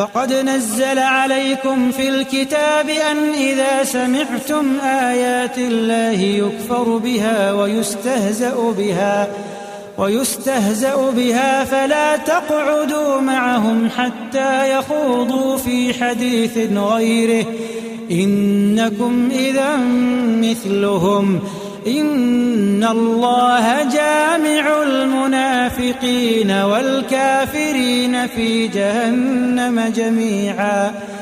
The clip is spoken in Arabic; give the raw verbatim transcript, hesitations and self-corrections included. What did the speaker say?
وقد نزل عليكم في الكتاب أن إذا سمعتم آيات الله يكفر بها ويستهزأ بها ويستهزأ بها فلا تقعدوا معهم حتى يخوضوا في حديث غيره إنكم إذا مثلهم إن الله جامع المنافقين والكافرين في جهنم جميعا